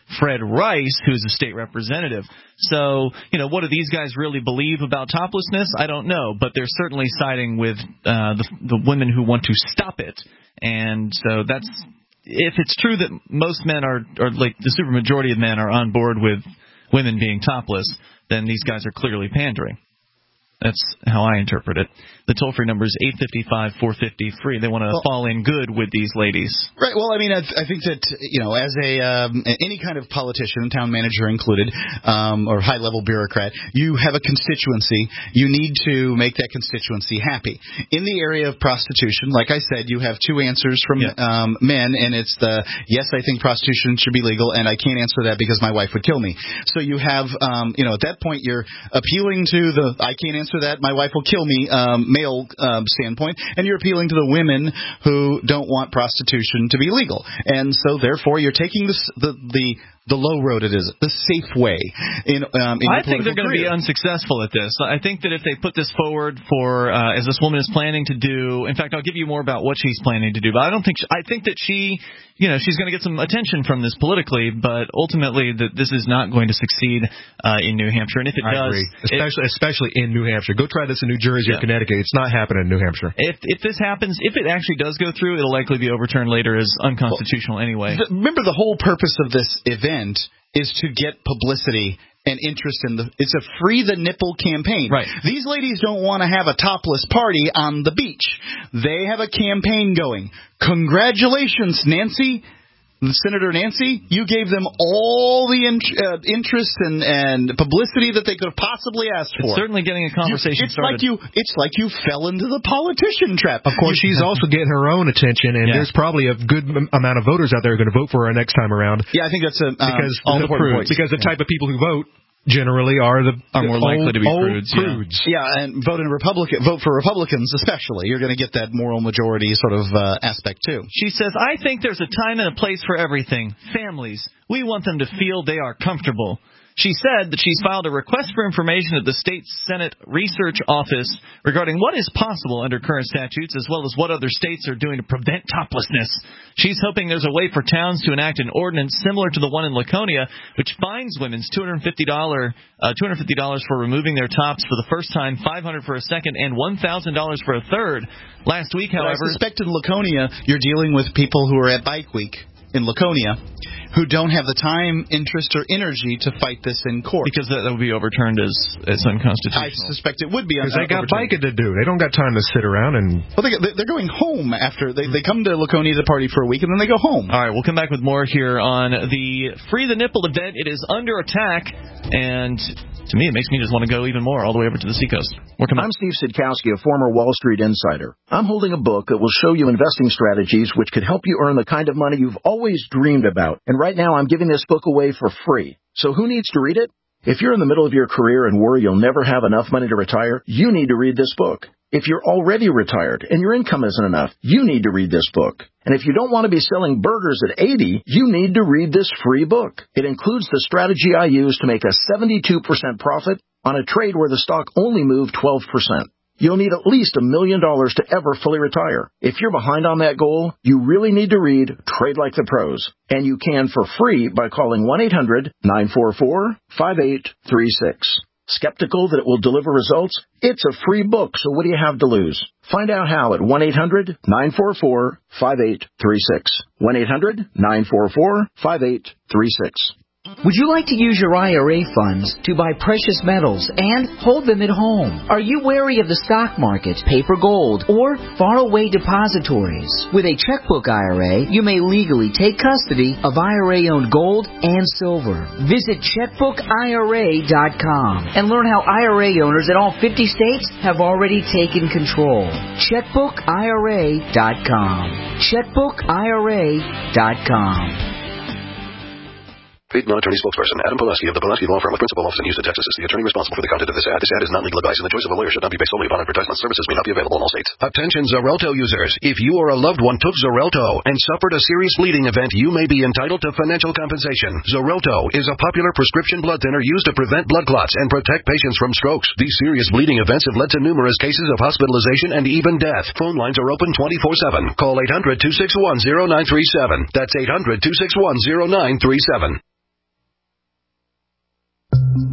Fred Rice, who's a state representative. So, you know, what do these guys really believe about toplessness? I don't know, but they're certainly siding with uh, the, the women who want to stop it. And so that's, if it's true that most men are, or like the supermajority of men are on board with women being topless, then these guys are clearly pandering. That's how I interpret it. The toll-free number is eight five five, four five zero, free. They want to well, fall in good with these ladies. Right. Well, I mean, I, th- I think that, you know, as a um, any kind of politician, town manager included, um, or high-level bureaucrat, you have a constituency. You need to make that constituency happy. In the area of prostitution, like I said, you have two answers from yeah. um, men, and it's the, yes, I think prostitution should be legal, and I can't answer that because my wife would kill me. So you have, um, you know, at that point, you're appealing to the, I can't answer answer that, my wife will kill me, um, male um, standpoint, and you're appealing to the women who don't want prostitution to be legal. And so, therefore, you're taking this, the the the low road, it is, the safe way. In, um, in I think they're going to be unsuccessful at this. I think that if they put this forward for, uh, as this woman is planning to do, in fact, I'll give you more about what she's planning to do, but I don't think, she, I think that she, you know, she's going to get some attention from this politically, but ultimately that this is not going to succeed uh, in New Hampshire. And if it I does, agree. especially it, especially in New Hampshire, go try this in New Jersey yeah. or Connecticut. It's not happening in New Hampshire. If if this happens, if it actually does go through, it'll likely be overturned later as unconstitutional well, anyway. The, remember, the whole purpose of this event is to get publicity and interest in the. It's a free the nipple campaign. Right. These ladies don't want to have a topless party on the beach. They have a campaign going. Congratulations, Nancy. Senator Nancy, you gave them all the in, uh, interest and, and publicity that they could have possibly asked for. It's certainly getting a conversation you, it's started. Like you, it's like you fell into the politician trap. Of course, she's also getting her own attention, and yeah. there's probably a good m- amount of voters out there who are going to vote for her next time around. Yeah, I think that's a um, because all the important prudes, because the type of people who vote generally are the are more old, likely to be old prudes. prudes. Yeah. yeah, and vote in Republican, vote for Republicans especially. You're going to get that moral majority sort of uh, aspect too. She says, "I think there's a time and a place for everything. Families, we want them to feel they are comfortable." She said that she's filed a request for information at the State Senate Research Office regarding what is possible under current statutes, as well as what other states are doing to prevent toplessness. She's hoping there's a way for towns to enact an ordinance similar to the one in Laconia, which fines women two hundred fifty dollars uh, two hundred fifty dollars for removing their tops for the first time, five hundred dollars for a second, and one thousand dollars for a third. Last week, however, but I suspect in Laconia you're dealing with people who are at Bike Week in Laconia who don't have the time, interest, or energy to fight this in court. Because that, that would be overturned as, as unconstitutional. I suspect it would be unconstitutional. Because they got biking to do. They don't got time to sit around and... Well, they, they're going home after. They, they come to Laconia to party for a week, and then they go home. All right, we'll come back with more here on the Free the Nipple event. It is under attack, and... to me, it makes me just want to go even more all the way over to the seacoast. I'm Steve Sidkowski, a former Wall Street insider. I'm holding a book that will show you investing strategies which could help you earn the kind of money you've always dreamed about. And right now, I'm giving this book away for free. So who needs to read it? If you're in the middle of your career and worry you'll never have enough money to retire, you need to read this book. If you're already retired and your income isn't enough, you need to read this book. And if you don't want to be selling burgers at eighty, you need to read this free book. It includes the strategy I use to make a seventy-two percent profit on a trade where the stock only moved twelve percent. You'll need at least a million dollars to ever fully retire. If you're behind on that goal, you really need to read Trade Like the Pros. And you can for free by calling one eight hundred nine four four five eight three six. Skeptical that it will deliver results? It's a free book, so what do you have to lose? Find out how at one eight hundred nine four four five eight three six. one eight hundred nine four four five eight three six. Would you like to use your I R A funds to buy precious metals and hold them at home? Are you wary of the stock market, paper gold, or faraway depositories? With a checkbook I R A, you may legally take custody of I R A-owned gold and silver. Visit checkbook I R A dot com and learn how I R A owners in all fifty states have already taken control. checkbook I R A dot com. checkbook I R A dot com. Paid non-attorney spokesperson Adam Pulaski of the Pulaski Law Firm with principal office in Houston, Texas, is the attorney responsible for the content of this ad. This ad is not legal advice, and the choice of a lawyer should not be based solely upon advertisement. Services may not be available in all states. Attention Xarelto users. If you or a loved one took Xarelto and suffered a serious bleeding event, you may be entitled to financial compensation. Xarelto is a popular prescription blood thinner used to prevent blood clots and protect patients from strokes. These serious bleeding events have led to numerous cases of hospitalization and even death. Phone lines are open twenty-four seven. Call eight hundred two six one zero nine three seven. That's eight hundred two six one zero nine three seven.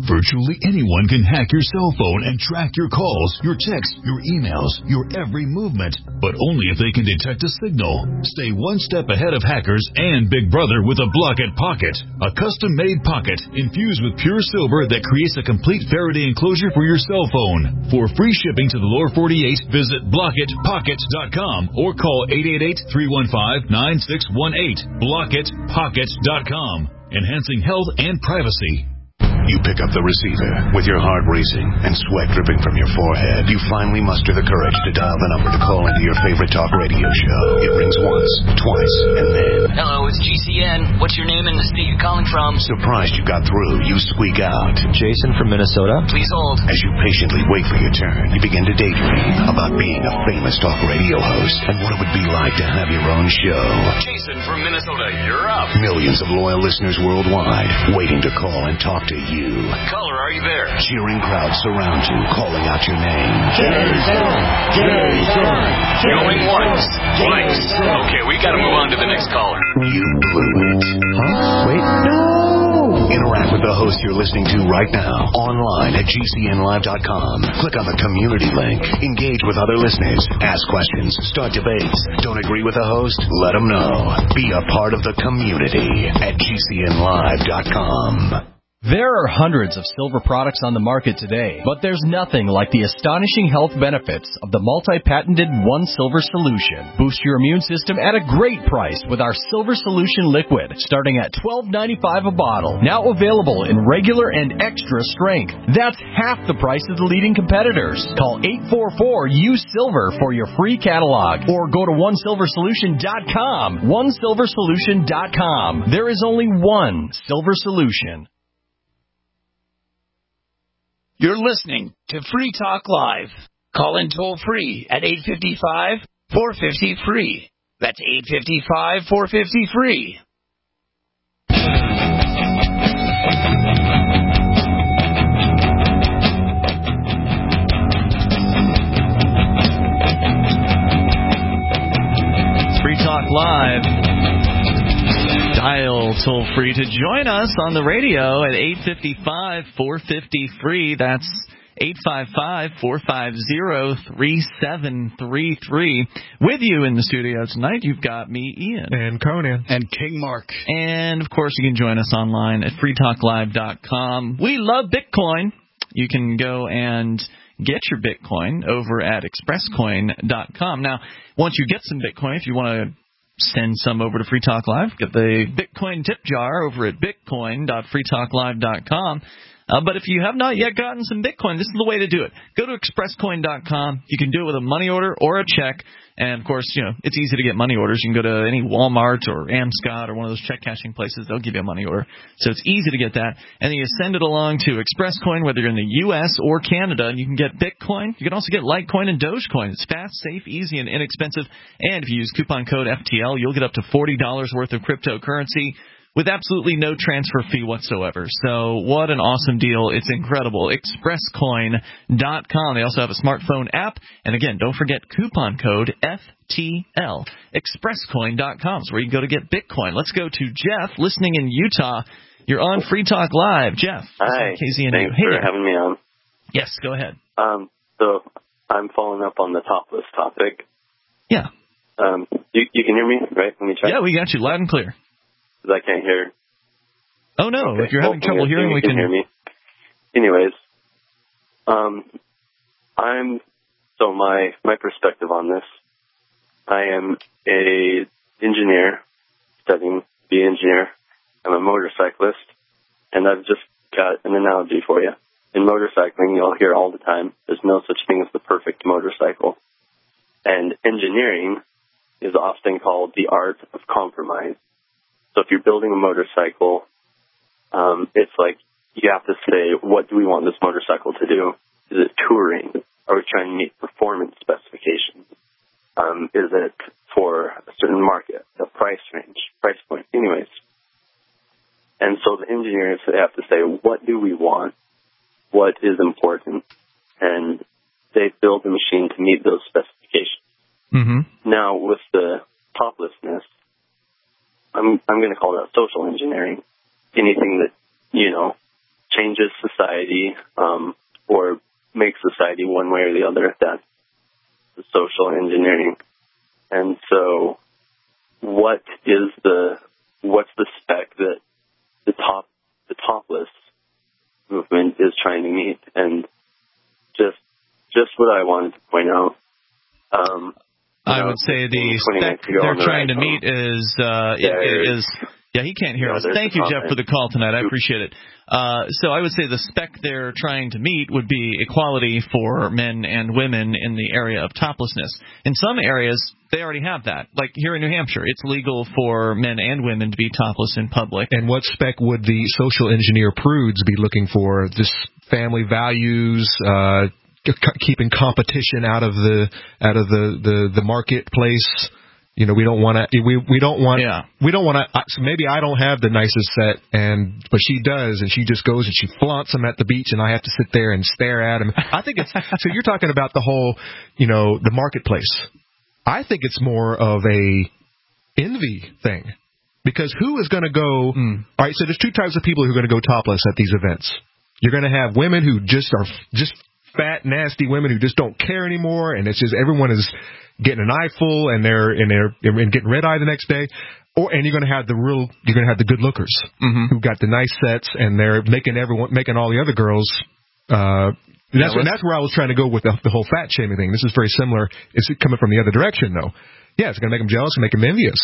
Virtually anyone can hack your cell phone and track your calls, your texts, your emails, your every movement, but only if they can detect a signal. Stay one step ahead of hackers and Big Brother with a Blockit Pocket, a custom-made pocket infused with pure silver that creates a complete Faraday enclosure for your cell phone. For free shipping to the lower forty-eight, visit blockit pocket dot com or call eight eight eight, three one five, nine six one eight. blockit pocket dot com, enhancing health and privacy. You pick up the receiver with your heart racing and sweat dripping from your forehead. You finally muster the courage to dial the number to call into your favorite talk radio show. It rings once, twice, and then... Hello, it's G C N. What's your name and the state you're calling from? Surprised you got through, you squeak out. Jason from Minnesota. Please hold. As you patiently wait for your turn, you begin to daydream about being a famous talk radio host and what it would be like to have your own show. Jason from Minnesota, you're up. Millions of loyal listeners worldwide waiting to call and talk to you. You. Caller, are you there? Cheering crowds surround you, calling out your name. Jason! Jason! Going once, twice. Okay, we gotta move on to the next caller. You blew it. Huh? Wait, no! Interact with the host you're listening to right now, online at G C N live dot com. Click on the community link. Engage with other listeners. Ask questions. Start debates. Don't agree with the host? Let them know. Be a part of the community at G C N live dot com. There are hundreds of silver products on the market today, but there's nothing like the astonishing health benefits of the multi-patented One Silver Solution. Boost your immune system at a great price with our Silver Solution Liquid, starting at twelve ninety-five a bottle. Now available in regular and extra strength. That's half the price of the leading competitors. Call eight four four U Silver for your free catalog, or go to one silver solution dot com. one silver solution dot com. There is only one Silver Solution. You're listening to Free Talk Live. Call in toll free at eight five five, four five zero, free. That's eight five five, four five zero, free. Free Talk Live. Dial toll free to join us on the radio at eight five five, four five zero, free. That's eight five five, four five zero, three seven three three. With you in the studio tonight, you've got me, Ian. And Conan. And King Mark. And, of course, you can join us online at free talk live dot com. We love Bitcoin. You can go and get your Bitcoin over at express coin dot com. Now, once you get some Bitcoin, if you want to send some over to Free Talk Live, get the Bitcoin tip jar over at bitcoin dot free talk live dot com. Uh, but if you have not yet gotten some Bitcoin, this is the way to do it. Go to express coin dot com. You can do it with a money order or a check. And, of course, you know, it's easy to get money orders. You can go to any Walmart or Amscot or one of those check cashing places. They'll give you a money order. So it's easy to get that. And then you send it along to ExpressCoin, whether you're in the U S or Canada, and you can get Bitcoin. You can also get Litecoin and Dogecoin. It's fast, safe, easy, and inexpensive. And if you use coupon code F T L, you'll get up to forty dollars worth of cryptocurrency with absolutely no transfer fee whatsoever. So what an awesome deal. It's incredible. express coin dot com. They also have a smartphone app. And again, don't forget coupon code F T L. express coin dot com is where you go to get Bitcoin. Let's go to Jeff, listening in Utah. You're on Free Talk Live. Jeff. Hi. K Z N U. Thanks Hey for there. having me on. Yes, go ahead. Um, so I'm following up on the topless topic. Yeah. Um, you, you can hear me, right? Let me try. Yeah, we got you loud and clear. Because I can't hear. Oh, no. Okay. If you're having Hopefully trouble hearing, you we can can hear me. Anyways, um, I'm so my my perspective on this. I am a engineer studying to be an engineer. I'm a motorcyclist, and I've just got an analogy for you. In motorcycling, you'll hear all the time, there's no such thing as the perfect motorcycle. And engineering is often called the art of compromise. So if you're building a motorcycle, um, it's like you have to say, what do we want this motorcycle to do? Is it touring? Are we trying to meet performance specifications? Um, is it for a certain market, a price range, price point? Anyways. And so the engineers have to say, what do we want? What is important? And they build the machine to meet those specifications. Mm-hmm. Now, with the toplessness, I'm I'm going to call that social engineering. Anything that, you know, changes society um, or makes society one way or the other. That's the social engineering. And so, what is the what's the spec that the top the topless movement is trying to meet? And just just what I wanted to point out. Um, I know, would say the spec to they're the trying right to meet is uh, Yeah, it, is. Yeah, he can't hear Yeah, us. there's Thank the you, Jeff, comment. for the call tonight. I appreciate it. Uh, so I would say the spec they're trying to meet would be equality for men and women in the area of toplessness. In some areas, they already have that. Like here in New Hampshire, it's legal for men and women to be topless in public. And what spec would the social engineer prudes be looking for? Just family values, uh, c- keeping competition out of the out of the, the, the marketplace. You know, we don't want to. We we don't want. Yeah. We don't want to. So maybe I don't have the nicest set, and but she does, and she just goes and she flaunts them at the beach, and I have to sit there and stare at them. I think it's. So you're talking about the whole, you know, the marketplace. I think it's more of a envy thing, because who is going to go? Mm. All right, so there's two types of people who are going to go topless at these events. You're going to have women who just are just fat, nasty women who just don't care anymore, and it's just everyone is getting an eyeful, and they're and they're and getting red eye the next day. Or and you're going to have the real, you're going to have the good lookers mm-hmm. who got the nice sets, and they're making everyone, making all the other girls. Uh, that's yeah, that's where I was trying to go with the, the whole fat shaming thing. This is very similar. It's coming from the other direction, though. Yeah, it's going to make them jealous and make them envious.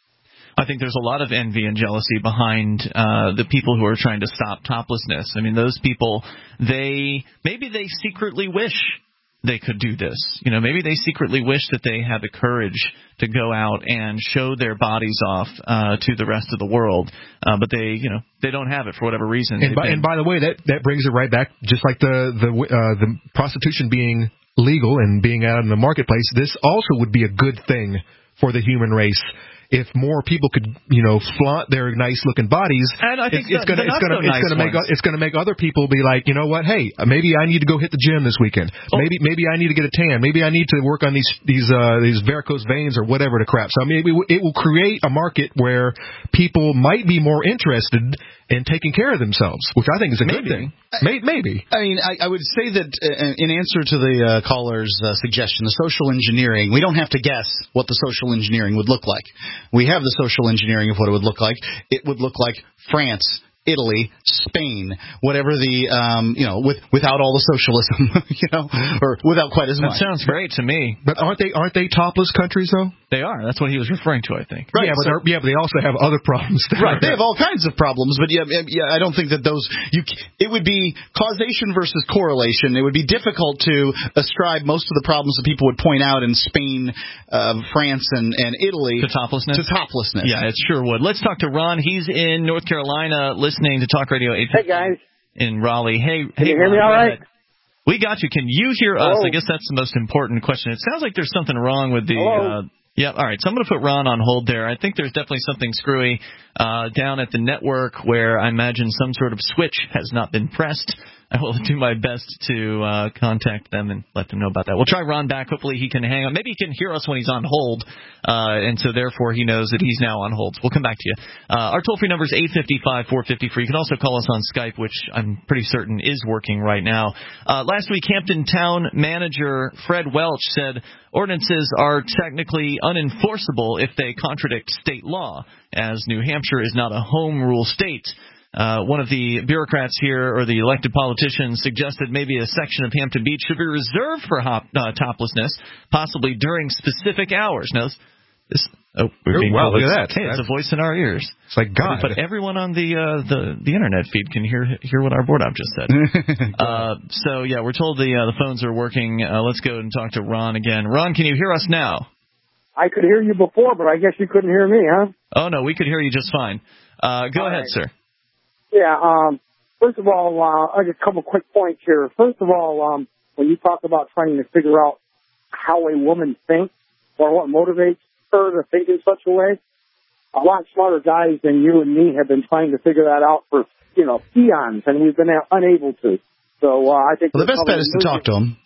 I think there's a lot of envy and jealousy behind uh, the people who are trying to stop toplessness. I mean, those people, they maybe they secretly wish they could do this. You know, maybe they secretly wish that they had the courage to go out and show their bodies off uh, to the rest of the world, uh, but they, you know, they don't have it for whatever reason. And by, been, and by the way, that that brings it right back, just like the the uh, the prostitution being legal and being out in the marketplace. This also would be a good thing for the human race. If more people could, you know, flaunt their nice-looking bodies, and I think it's, it's going to it's going to it's going to make it's going to make other people be like, you know what? Hey, maybe I need to go hit the gym this weekend. Oh. Maybe maybe I need to get a tan. Maybe I need to work on these these uh, these varicose veins or whatever the crap. So maybe it will create a market where people might be more interested in taking care of themselves, which I think is a maybe. good thing. Maybe. maybe. I mean, I, I would say that uh, in answer to the uh, caller's uh, suggestion, the social engineering, we don't have to guess what the social engineering would look like. We have the social engineering of what it would look like. It would look like France, Italy, Spain, whatever the, um, you know, with without all the socialism, you know, or without quite as that much. That sounds great to me. But aren't they aren't they topless countries though? They are. That's what he was referring to, I think. Right. Yeah, but, so, yeah, but they also have other problems. Right. They have all kinds of problems, but yeah, yeah, I don't think that those. You, it would be causation versus correlation. It would be difficult to ascribe most of the problems that people would point out in Spain, uh, France, and, and Italy to toplessness. To toplessness. Yeah, it sure would. Let's talk to Ron. He's in North Carolina, listening to Talk Radio eight fifty. Hey guys. In Raleigh. Hey, Can hey, you hear Ron, me all right? We got you. Can you hear us? Hello? I guess that's the most important question. It sounds like there's something wrong with the. Hello? Uh, yeah, all right. So I'm going to put Ron on hold there. I think there's definitely something screwy uh, down at the network where I imagine some sort of switch has not been pressed. I will do my best to uh, contact them and let them know about that. We'll try Ron back. Hopefully he can hang on. Maybe he can hear us when he's on hold, uh, and so therefore he knows that he's now on hold. We'll come back to you. Uh, our toll-free number is eight five five, four five zero, free. You can also call us on Skype, which I'm pretty certain is working right now. Uh, last week, Hampton Town Manager Fred Welch said ordinances are technically unenforceable if they contradict state law, as New Hampshire is not a home rule state. Uh, one of the bureaucrats here, or the elected politicians, suggested maybe a section of Hampton Beach should be reserved for hop, uh, toplessness, possibly during specific hours. Now, this, this oh, we're being wow, told look it's, at that. Hey, it's a voice in our ears. It's like God. But everyone on the uh, the the internet feed can hear hear what our board op just said. uh, so yeah, we're told the uh, the phones are working. Uh, let's go and talk to Ron again. Ron, can you hear us now? I could hear you before, but I guess you couldn't hear me, huh? Oh no, we could hear you just fine. Uh, go All ahead, right. sir. Yeah, um, first of all, uh, just a couple quick points here. First of all, um, when you talk about trying to figure out how a woman thinks or what motivates her to think in such a way, a lot smarter guys than you and me have been trying to figure that out for, you know, eons, and we've been unable to. So uh, I think well, the best bet is to talk to them.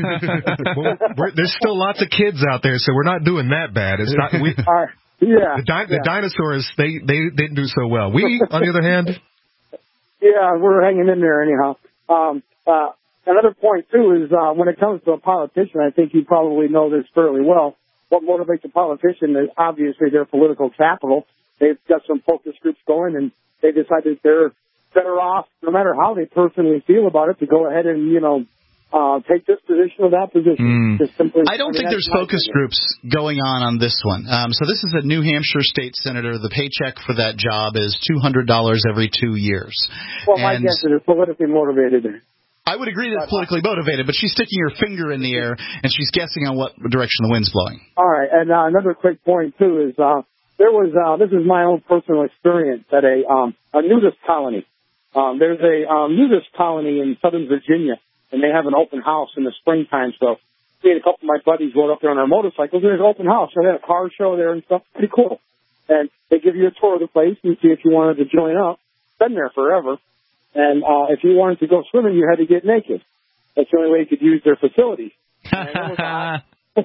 well, we're, there's still lots of kids out there, so we're not doing that bad. It's not. We, uh, yeah, the, di- yeah. the dinosaurs, they, they didn't do so well. We, on the other hand. Yeah, we're hanging in there anyhow. Um, uh, another point, too, is uh, when it comes to a politician, I think you probably know this fairly well. What motivates a politician is obviously their political capital. They've got some focus groups going, and they decided they're better off, no matter how they personally feel about it, to go ahead and, you know, uh, take this position or that position. Mm. Just simply, I don't I mean, think there's focus opinion. groups going on on this one. Um, so this is a New Hampshire state senator. The paycheck for that job is two hundred dollars every two years. Well, my and guess is it's politically motivated. I would agree that it's politically motivated, but she's sticking her finger in the air, and she's guessing on what direction the wind's blowing. All right, and uh, another quick point, too, is uh, there was, uh, this is my own personal experience at a, um, a nudist colony. Um, there's a um, nudist colony in Southern Virginia, and they have an open house in the springtime. So me and a couple of my buddies rode up there on our motorcycles, and there's an open house. So they had a car show there and stuff. Pretty cool. And they give you a tour of the place and see if you wanted to join up. Been there forever. And uh, if you wanted to go swimming, you had to get naked. That's the only way you could use their facilities. And it was a hot,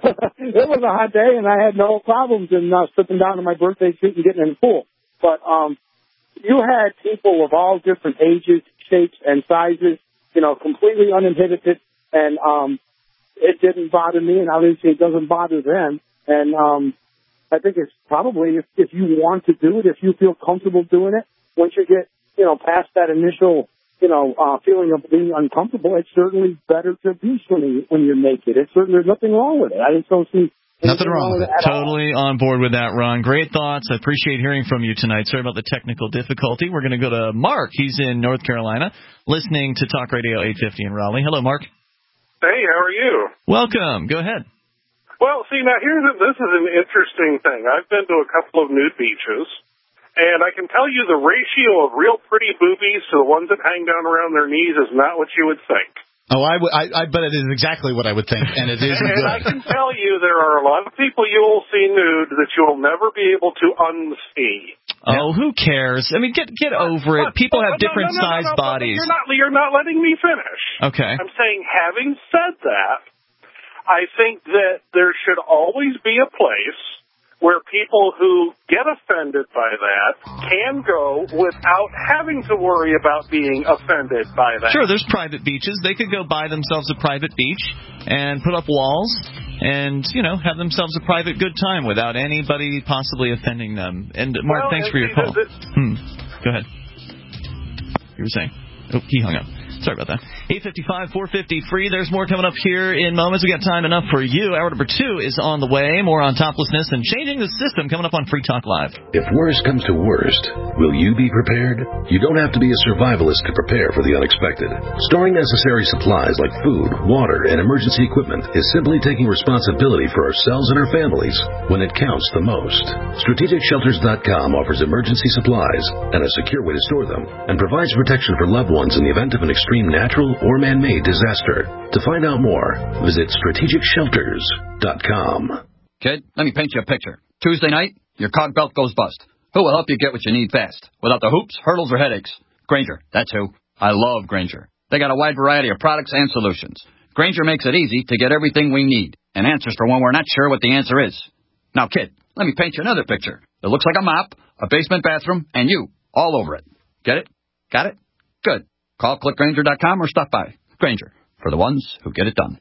it was a hot day, and I had no problems in uh, stripping down to my birthday suit and getting in the pool. But um, you had people of all different ages, shapes, and sizes, you know, completely uninhibited, and um, it didn't bother me, and obviously it doesn't bother them. And um, I think it's probably, if, if you want to do it, if you feel comfortable doing it, once you get, you know, past that initial, you know, uh, feeling of being uncomfortable, it's certainly better to be swimming when you're naked. It's certainly, there's nothing wrong with it. I just don't see Nothing wrong with it. Totally on board with that, Ron. Great thoughts. I appreciate hearing from you tonight. Sorry about the technical difficulty. We're going to go to Mark. He's in North Carolina, listening to Talk Radio eight fifty in Raleigh. Hello, Mark. Hey, how are you? Welcome. Go ahead. Well, see, now here's a, this is an interesting thing. I've been to a couple of nude beaches, and I can tell you the ratio of real pretty boobies to the ones that hang down around their knees is not what you would think. Oh, I, w- I, I bet it is exactly what I would think, and it isn't and good. I can tell you there are a lot of people you will see nude that you will never be able to unsee. Oh, who cares? I mean, get get over it. People have different no, no, no, sized no, no, bodies. You're not, you're not letting me finish. Okay. I'm saying, having said that, I think that there should always be a place where people who get offended by that can go without having to worry about being offended by that. Sure, there's private beaches. They could go buy themselves a private beach and put up walls and, you know, have themselves a private good time without anybody possibly offending them. And, Mark, well, thanks and for your see, call. this, Hmm. Go ahead. You were saying. Oh, he hung up. Sorry about that. eight fifty-five, four fifty, free. There's more coming up here in moments. We got time enough for you. Hour number two is on the way. More on toplessness and changing the system coming up on Free Talk Live. If worst comes to worst, will you be prepared? You don't have to be a survivalist to prepare for the unexpected. Storing necessary supplies like food, water, and emergency equipment is simply taking responsibility for ourselves and our families when it counts the most. Strategic Shelters dot com offers emergency supplies and a secure way to store them and provides protection for loved ones in the event of an extreme natural or man-made disaster. To find out more, visit Strategic Shelters dot com. Kid, let me paint you a picture. Tuesday night, your cog belt goes bust. Who will help you get what you need fast, without the hoops, hurdles, or headaches? Grainger, that's who. I love Grainger. They got a wide variety of products and solutions. Grainger makes it easy to get everything we need, and answers for when we're not sure what the answer is. Now, kid, let me paint you another picture. It looks like a mop, a basement bathroom, and you, all over it. Get it? Got it? Good. Call click Grainger dot com or stop by. Grainger, for the ones who get it done.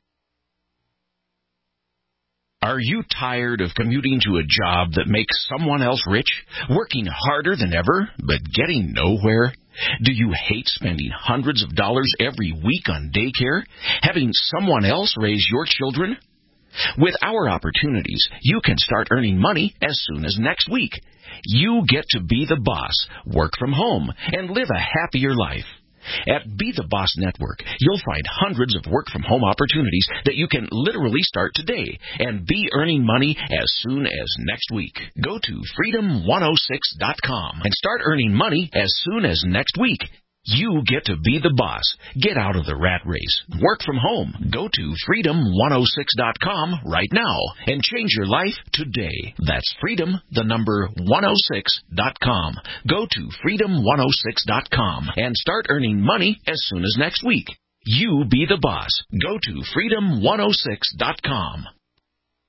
Are you tired of commuting to a job that makes someone else rich, working harder than ever, but getting nowhere? Do you hate spending hundreds of dollars every week on daycare, having someone else raise your children? With our opportunities, you can start earning money as soon as next week. You get to be the boss, work from home, and live a happier life. At Be the Boss Network, you'll find hundreds of work-from-home opportunities that you can literally start today and be earning money as soon as next week. Go to freedom one oh six dot com and start earning money as soon as next week. You get to be the boss. Get out of the rat race. Work from home. Go to freedom one oh six dot com right now and change your life today. That's freedom, the number one oh six dot com. Go to freedom one oh six dot com and start earning money as soon as next week. You be the boss. Go to freedom one oh six dot com.